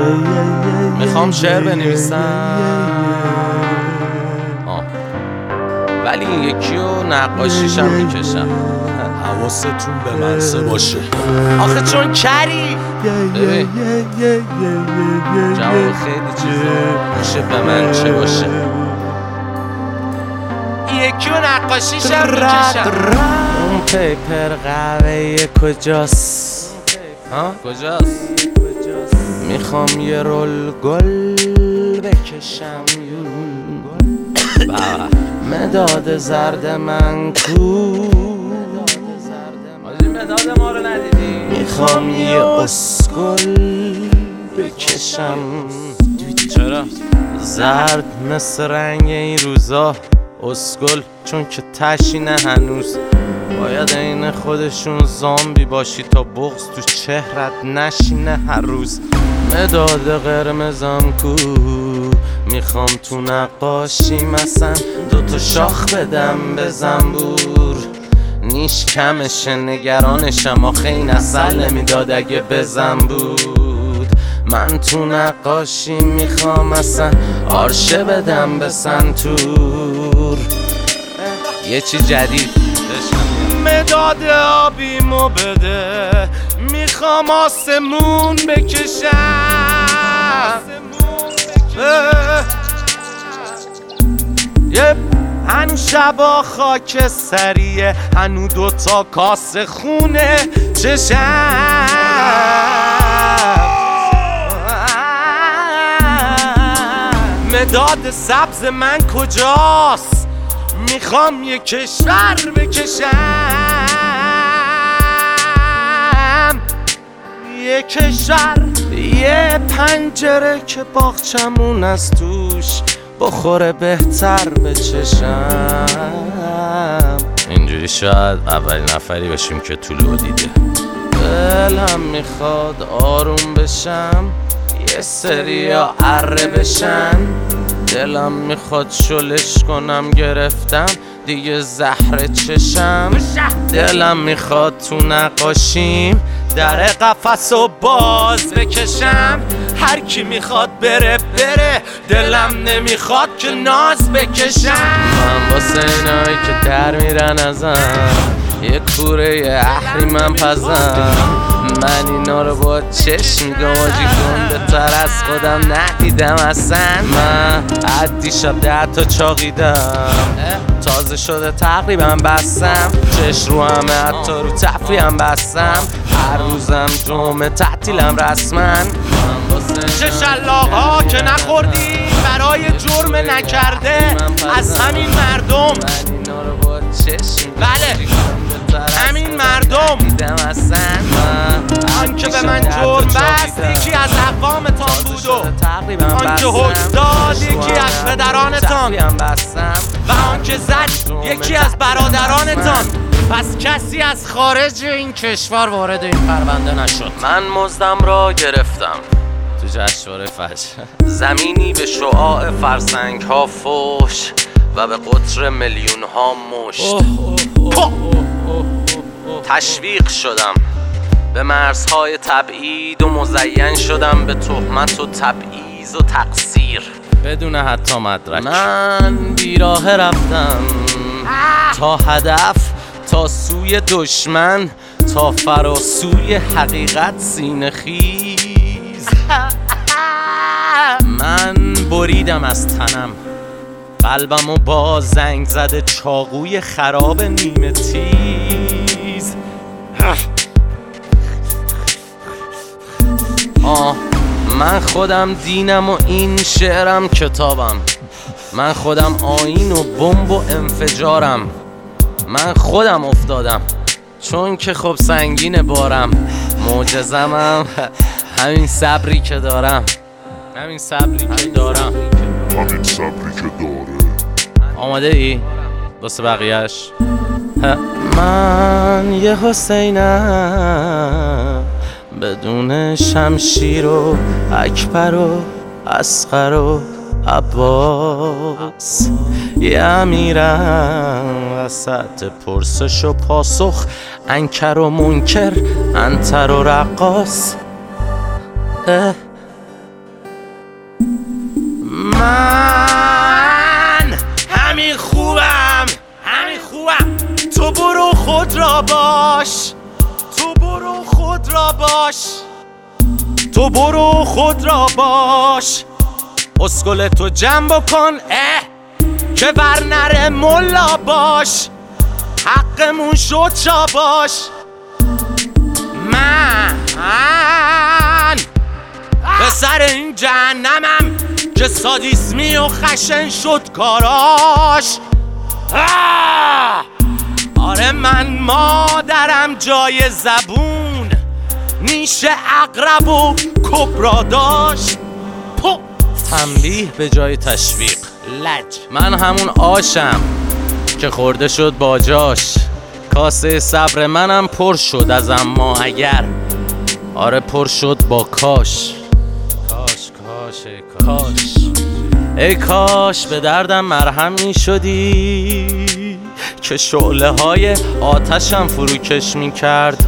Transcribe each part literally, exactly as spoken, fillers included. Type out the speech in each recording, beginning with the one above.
میخوام شعر بنویسم آه. ولی این یکی رو نقاشیشم میکشم. حواستون به منسه باشه آخه چون کری ببین جواب خیلی چیزا میشه به من چه باشه. یکی رو نقاشیشم میکشم. اون پیپر قهوه‌ای کجاست؟ ها؟ کجاست؟ میخوام یه رول گل بکشم. مداد زرد من کو؟ مداد ما رو ندیدی؟ میخوام یه اسکل بکشم. چرا؟ زرد مثل رنگ این روزا اسکل، چون که تشینه هنوز. باید این خودشون زامبی باشی تا بغض تو چهرت نشینه هر روز. مداد قرمزم کو؟ میخوام تو نقاشی مثلا دوتا شاخ بدم به زنبور. نیش کمشه نگرانشم، آخه این اصل نمیداد اگه بزن بود. من تو نقاشی میخوام اصلا آرشه بدم به سنتور. یه چی جدید مداد آبیمو بده، میخوام آسمون بکشم. یه هنو شبا خاک سریه، هنو دوتا کاسه خونه چشم. مداد سبز من کجاست؟ میخوام یه کشور بکشم. یه کشور، یه پنجره که باغچمون از توش بخوره بهتر به چشم. اینجوری شاید اولین نفری بشیم که طولو دیده. دلم میخواد آروم بشم، یه سریا اره بشن. دلم میخواد شلش کنم، گرفتم دیگه زهر چشم. دلم میخواد تو نقاشیم در قفس و باز بکشم. هر کی میخواد بره بره، دلم نمیخواد که ناز بکشم. من واسه اینایی که در میرن ازم یه کوره اهریمن پزم. من اینا رو با چشم گاجی گنده تر از خودم ندیدم اصلا. من عدی شب ده تا چاقیدم، تازه شده تقریبا بستم. چش رو همه حتی رو تفری هم بستم. هر روزم جمعه تعطیلم رسما. چه شلاق ها که نخوردی برای جرم نکرده از همین مردم. بله همین مردم. آن که به من جرم بست یکی از اقوامتان بود و آن که حکم داد یکی از پدرانتان و آن که زد یکی از برادرانتان. پس کسی از خارج این کشور وارد این پرونده نشد. من مزدم را گرفتم تو جشنواره فجر. زمینی به شعاع فرسنگ ها فوش و به قطر میلیون ها مشت. تشویق شدم به مرزهای تبعید و مزین شدم به تهمت و تبعیض و تقصیر بدون حتی مدرک. من بیراه رفتم تا هدف، تا سوی دشمن، تا فراسوی حقیقت سینه خیز. من بریدم از تنم قلبمو با زنگ زده چاقوی خراب نیمه تیز. آه من خودم دینم و این شعرم کتابم. من خودم آیین و بمب و انفجارم. من خودم افتادم چون که خب سنگین بارم. معجزمم همین صبری که دارم. همین صبری که دارم. همین صبری که داره. آماده ای؟ واسه بقیهش. من یه حسینم بدون شمشیر و اکبر و اصغر و عباس. یه امیرم وسط پرسش و پاسخ، انکر و منکر، انتر و رقاص. من همین خوبم، همین خوبم. تو برو خود را باش، تو برو خود را باش، تو برو خود را باش. اسکل تو جمع بکن اه که بر نره ملا باش. حقمون شد جا باش. من پسر این جهنمم که سادیسمی و خشن شد کاراش. آره من مادرم جای زبون نیش عقرب و کبرا داشت. تنبیه به جای تشویق لج. من همون آشم که خورده شد با جاش. کاسه صبر منم پر شد از اما اگر. آره پر شد با کاش. کاش کاش ای کاش ای کاش به دردم مرهم می شدی که شعله های آتشم فروکش می کرد.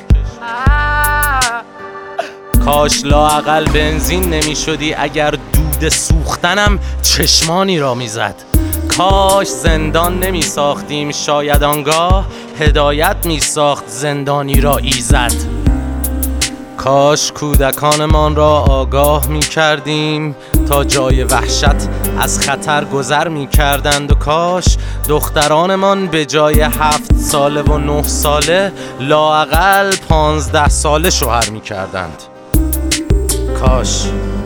کاش لااقل بنزین نمی شدی اگر دود سوختنم چشمانی را می زد. کاش زندان نمی ساختیم شاید آنگاه هدایت می ساخت زندانی را ایزد. کاش کودکانمان را آگاه می کردیم تا جای وحشت از خطر گذر می کردند. و کاش دخترانمان به جای هفت ساله و نه ساله لااقل پانزده ساله شوهر می کردند. کاش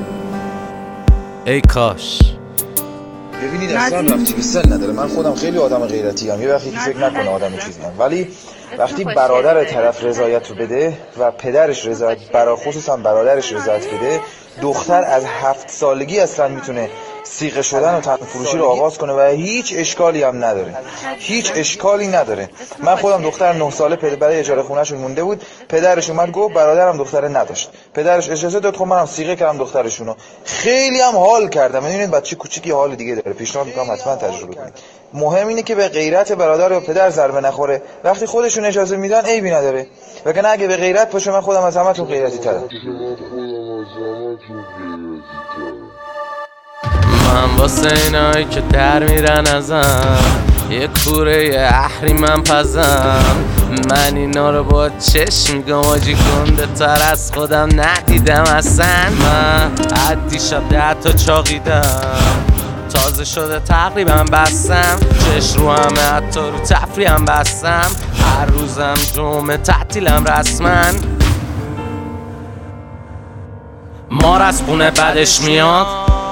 ای کاش. ببینید اصلا رفتی به سن نداره. من خودم خیلی آدم غیرتی ام، یه وقتی که فکر نکنه آدم چیزی ام، ولی وقتی برادر طرف رضایت رو بده و پدرش رضایت، برا خصوصا برادرش رضایت بده، دختر از هفت سالگی اصلا میتونه سیغه شدن و تن فروشی رو آغاز کنه و هیچ اشکالی هم نداره، هیچ اشکالی نداره. من خودم دختر نه ساله برای اجاره خونه‌شون مونده بود، پدرش اومد گفت برادرم دختره نداشت، پدرش اجازه داد، خب منم سیغه کردم دخترشونو، خیلی هم حال کردم. میدونید بچه کوچیکی حال دیگه داره، پیشنهاد میکنم حتما تجربه کنید. مهم اینه که به غیرت برادر و پدر ضربه نخوره. وقتی خودشون اجازه میدن عیبی نداره، وگرنه اگه به غیرت باشه من خودم از همتون غیرتی ترم. من واسه اینایی که در میرن ازم یه کوره اهریمن پزم. من اینا رو با چشم میگم آجی گنده تر از خودم ندیدم اصلا. من عدی شب ده تا چاقیدم، تازه شده تقریبا بستم. چش رو همه حتی رو تفریحم بستم. هر روزم جمعه تعطیلم رسما. مار از خونه بدش میاد،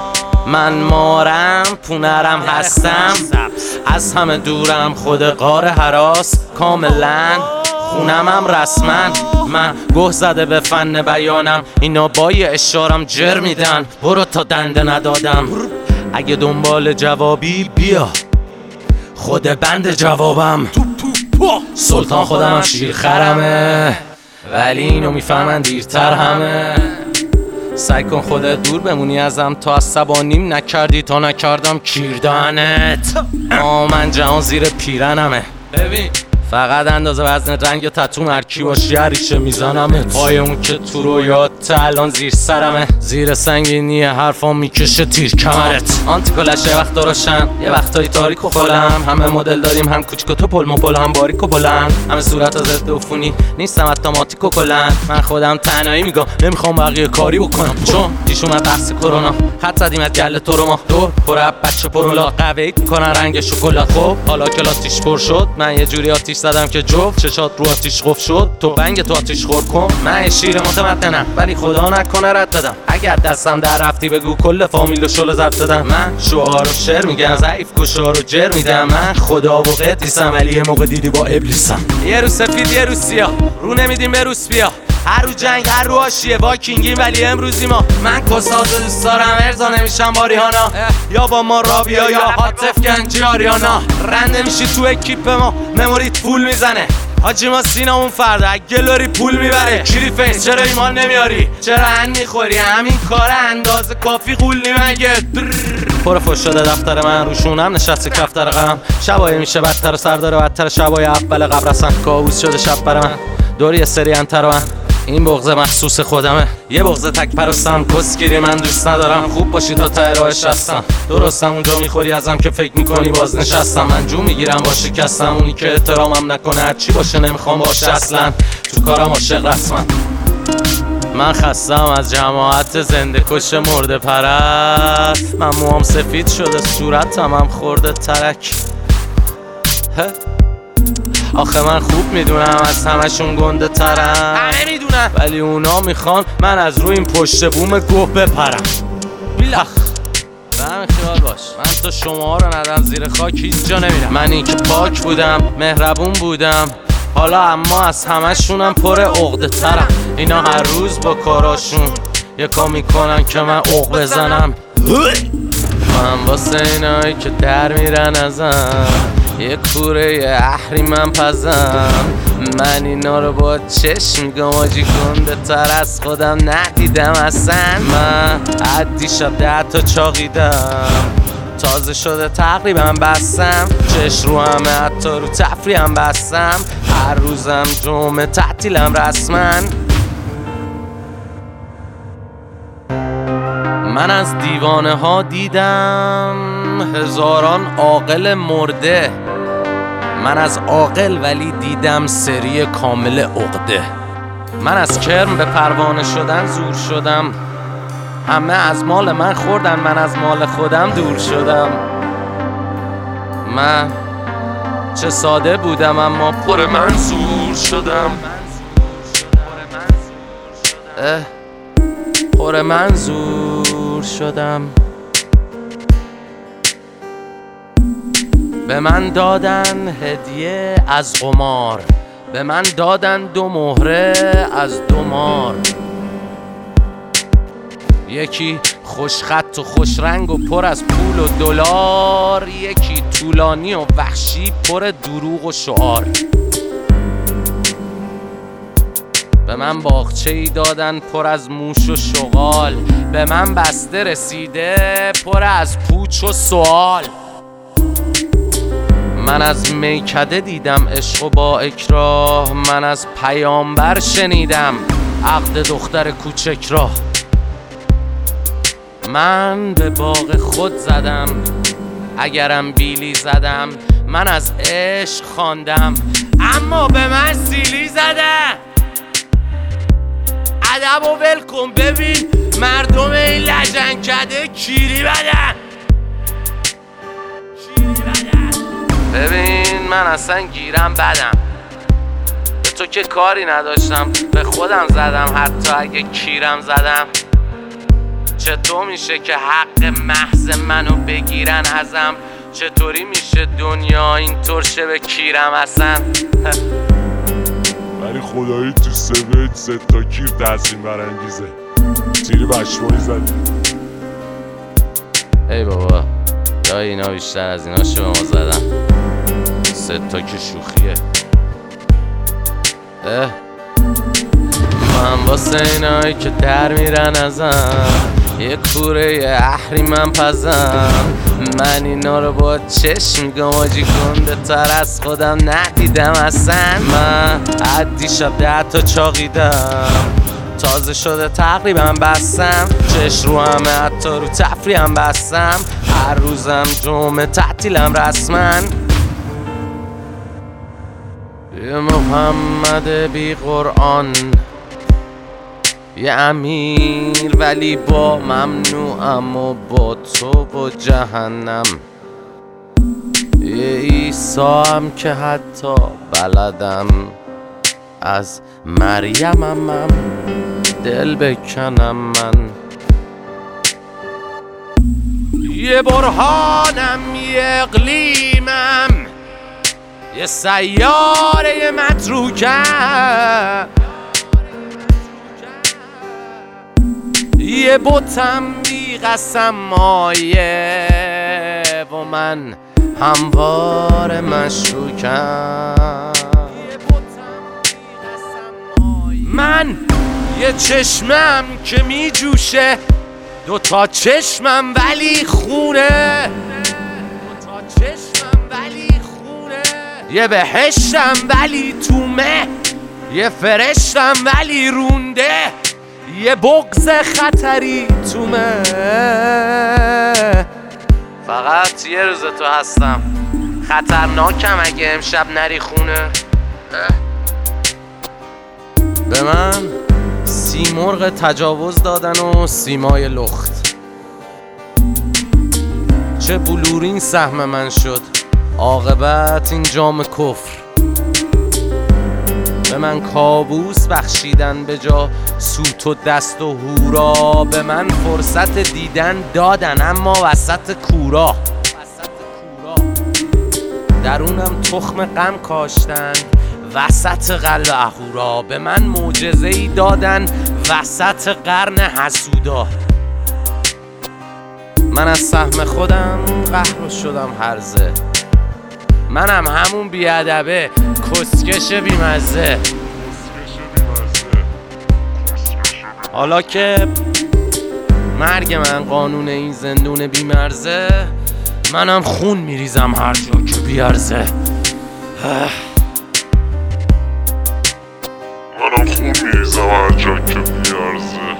من مارم پونرم هستم. از همه دورم خود غار هراس کاملا خونمم رسما. من گوه زده به فن بیانم، اینا با یه اشارم جر میدن. برو تا دنده ندادم، اگه دنبال جوابی بیا خود بند جوابم. سلطان خودم شیر خرمه ولی اینو میفهمن دیرتر همه. سعی کن خودت دور بمونی ازم تا عصبانیم نکردی تا نکردم کیردانت. آه من جهان زیر پیرنمه. ببین فقط اندازه وزن رنگ تتوم هرکی باشی هر ریشه میزنمت. پای اون که تو رویات الان زیر سرمه، زیر سنگینی حرفا میکشه تیر کمرت. آنتیکلش یه وقت دراشن یه وقتایی تاریک و خلم. همه مدل داریم، هم کوچیک و تو پل مپل، هم باریک و بلند. همه صورت از ضد عفونی نیستم اتوماتیک و کلند. من خودم تنهایی میگم نمیخوام بقیه کاری بکنم، چون پیش اومد بحث کرونا. خط زدیم از گله تو رو ما دور پر اب بچه پرولا قویت میکنن رنگ شکلات. خب حالا که لاتیش پر شد من یه جوری آتیش زدم که جفت چشات رو آتیش قفل شد. تو بنگ تو آتیش خور کن. من شیر متمدنم ولی خدا نکنه رد دادم. اگر دستم در رفتی بگو کل فامیل و شل زب دادم. من شعار و شعر میگم، ضعیف کشار و جر میدم. من خدا و قدیسم ولی یه موقع دیدی با ابلیسم. یه رو سفید یه رو سیاه، رو نمیدیم به روس بیا. هر رو جنگ هر رو آشیه واکینگیم ولی امروزی ما. من کساز دوست دارم ارزا نمیشم با ریحانا، یا با ما رابیا یا حاطف گنجی آریانا. رنده میشی تو اکیپ ما مموریت فول میزنه. حاجی ما سینامون فردا گلوری پول میبره. کیری فیس چرا ایمان نمیاری، چرا هن میخوری، همین کار اندازه کافی قول نیمگه. پر فش شده دفتر من روشونم نشسته کفتر غم. شبای میشه بدتر و سردار بدتر شبای اول قبرستان. کابوس شده شب بر من دور یه سری انتر من. این بغض مخصوص خودمه، یه بغض تک پرستم، کسگیری من دوست ندارم. خوب باشی تا ته راهش هستم، درستم اونجا میخوری ازم که فکر میکنی باز نشستم. من جو میگیرم با شکستم، اونی که احترامم نکنه هرچی باشه نمیخوام باشه اصلا. تو کارم عاشق رسمم. من خستم از جماعت زنده کش مرده پرست. من موام سفید شده صورتم هم خورده ترک. آخه من خوب میدونم از همشون گنده ترم، همه میدونم، ولی اونا میخوان من از روی این پشت بوم گوه بپرم. بیلخ به همین خیال باش، من تا شما رو ندم زیر خاک هیچ جا نمیرم. من این که پاک بودم مهربون بودم، حالا اما از همشونم پر عقده ترم. اینا هر روز با کاراشون یکا میکنن که من عق بزنم. من واسه اینایی که در میرن ازم یک کوره اهریمن پزم. من اینا رو با چشم میگم آجی گنده تر از خودم ندیدم اصلا. من عدی شب ده تا چاقیدم، تازه شده تقریبا بستم. چش رو همه حتی رو تفریحم بستم. هر روزم جمعه تعطیلم رسما. من از دیوانه ها دیدم هزاران عاقل مرده. من از عاقل ولی دیدم سری کامل عقده. من از کرم به پروانه شدن زور شدم. همه از مال من خوردن، من از مال خودم دور شدم. من چه ساده بودم اما پر منظور شدم. اه پر منظور شدم. به من دادن هدیه از قمار، به من دادن دو مهره از دو مار. یکی خوش خط و خوش رنگ و پر از پول و دلار، یکی طولانی و وحشی پر دروغ و شعار. به من باغچه‌ای دادن پر از موش و شغال، به من بسته رسیده پر از پوچ و سوال. من از میکده دیدم عشق و با اکراه، من از پیامبر شنیدم عقد دختر کوچک را. من به باغ خود زدم اگرم بیلی زدم، من از عشق خواندم اما به من سیلی زدم. ادب و ول کن ببین مردم این لجنکده کیری بدن. ببین من اصلا گیرم بدم، به تو که کاری نداشتم، به خودم زدم حتی اگه کیرم زدم. چطور میشه که حق محض منو بگیرن ازم؟ چطوری میشه دنیا اینطور شه به کیرم اصلا؟ ولی خدایی تو سویت سه تا کیر تحسین برانگیزه. تیری بشمایی زدی. ای بابا یا اینا بیشتر از اینا شو به ما زدن. سه تا که شوخیه. اه من واسه اینایی که در میرن ازم یک کوره اهریمن پزم. من اینا رو با چشم میگم آجی گنده تر از خودم ندیدم اصلا. من عدی شب ده تا چاقیدم، تازه شده تقریبا بستم. چش رو همه حتی رو تفریحم بستم. هر روزم جمعه تعطیلم رسما. یه محمد بی قرآن، یه امیر ولی با ممنوعم و با تو و جهنم. یه عیسی هم که حتی بلدم از مریمم دل بکنم من. یه برهانم یه اقلیمم، یه سیاره متروکم، یه بوتم بی قسم مایه و من هموار مشروکم. من یه چشمم که می جوشه، دو تا چشمم ولی خونه، دو تا چشمم ولی خونه. یه بهشتم ولی تو مه، یه فرشتم ولی رونده، یه بغض خطری تومه. فقط یه روز تو هستم، خطرناکم اگه امشب نری خونه. به من سیمرغ تجاوز دادن و سیمای لخت. چه بلورین سهم من شد، عاقبت این جام کفر. به من کابوس بخشیدن به جا سوت و دست و هورا. به من فرصت دیدن دادن اما وسط کورا. درونم تخم غم کاشتن وسط قلب اهورا. به من معجزه‌ای دادن وسط قرن حسودا. من از سهم خودم قهر شدم هرزه. منم همون بیادبه کسکش بیمزه. حالا که مرگ من قانون این زندون بیمرزه، منم خون میریزم هر جا که بیارزه. منم خون میریزم هر جا که بیارزه.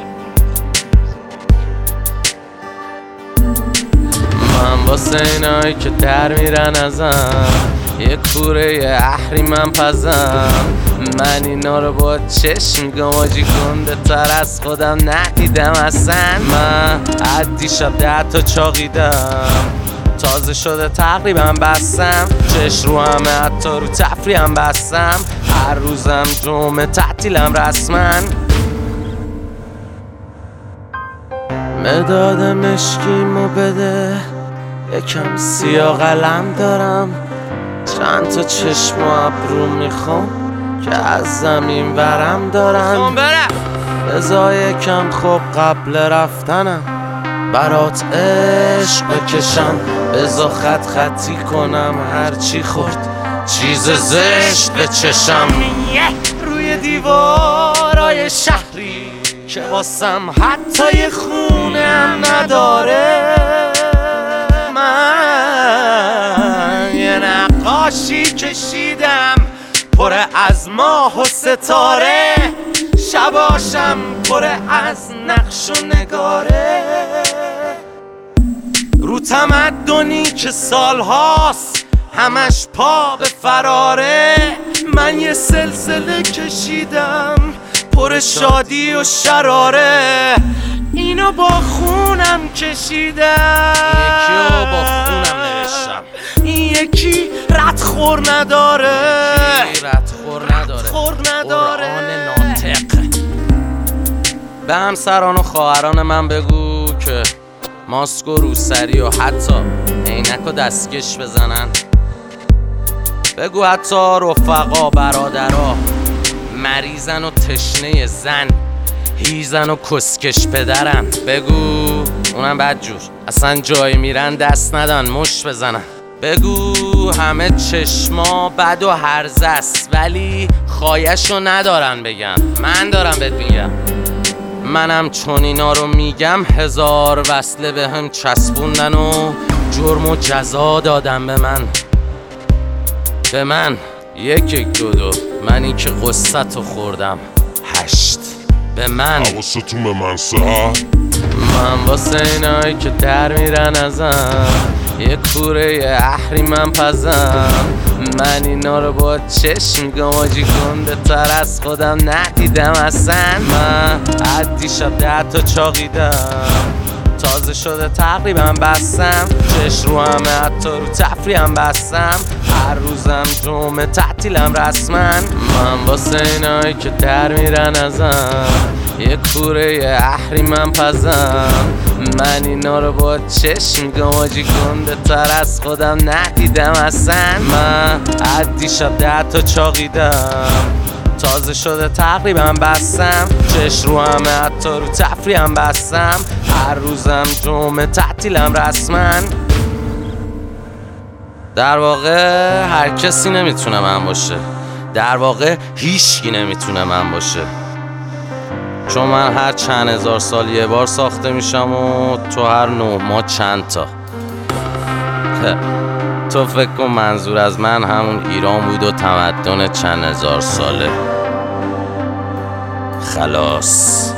من واسه اینایی که در میرن ازم یه کوره اهریمن پزم. من اینا رو با چشم میگم آجی گنده تر از خودم ندیدم اصلا. من عدی شب ده تا چاقیدم، تازه شده تقریبا بستم. چش رو همه حتی رو تفریحم بستم. هر روزم جمعه تعطیلم رسما. مداد مشکیمو بده، یکم سیاه قلم دارم. چند تا چشم و ابرو میخوام که از زمین برم دارم. بذار یکم خوب قبل رفتنم برات عشق بکشم. بذار خط خطی کنم هرچی خورد چیز زشت به چشم. روی دیوارای شهری که واسم حتی یه خونه هم نداره. من یه نقاشی کشیدم پر از ماه و ستاره. شباشم پر از نقش و نگاره. رو تمدنی که سالهاست همش پا به فراره. من یه سلسله کشیدم پر شادی و شراره. اینو با خونم کشیدم، یکی رو با خونم نوشتم. این یکی ردخور نداره، یکی ردخور نداره، خور نداره. قرآن ناطق. به همسران و خواهران من بگو که ماسک و روسری و حتی عینک و دستکش بزنن. بگو حتی رفقا برادرا مریضن و تشنه زن، هیزن و کسکش پدرن. بگو اونم بدجور اصلا جایی میرن دست ندن مش بزنن. بگو همه چشما بد و هرزه است ولی خایشو ندارن بگن. من دارم بهت میگم، منم چون اینا رو میگم هزار وصله به هم چسبوندن و جرم و جزا دادن به من. به من یک یک دو دو، منی که قصتو خوردم هشت. به من حواستون به من سه. من واسه اینایی که در میرن ازم یه کوره اهریمن پزم. من اینا رو با چشم میگم آجی گنده تر از خودم ندیدم اصلا. من عدی شب ده تا چاقیدم، تازه شده تقریبا بستم. چش رو همه حتی رو تفریحم بستم. هر روزم جمعه تعطیلم رسما. من واسه اینایی که در میرن ازم یه کوره اهریمن پزم. من اینا رو با چشم میگم آجی گنده تر از خودم ندیدم اصلا. من عدی شب ده تا چاقیدم، تازه شده تقریبا بستم. چش رو همه حتی رو تفریحم بستم. هر روزم جمعه تعطیلم رسما. در واقع هر کسی نمیتونه من باشه، در واقع هیچکی نمیتونه من باشه. چون من هر چند هزار سال یه بار ساخته میشم و تو هر نه ماه چند تا. تو فکر کن منظور از من همون ایران بود و تمدن چند هزار ساله. خلاص.